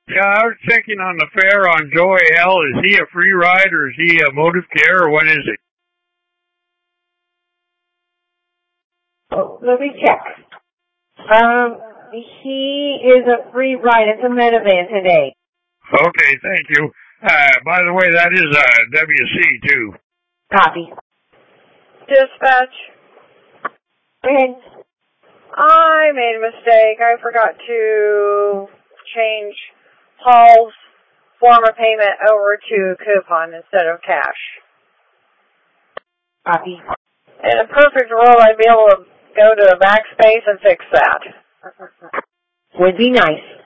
Yeah, I was checking on the fare on Joey L. Is he a free ride or is he a motive care or what is it? Oh, let me check. He is a free ride. It's a minivan today. Okay, thank you. By the way, that is WC too. Copy. Dispatch. And I made a mistake. I forgot to change Paul's form of payment over to coupon instead of cash. copy. In a perfect world, I'd be able to go to a backspace and fix that. Would be nice.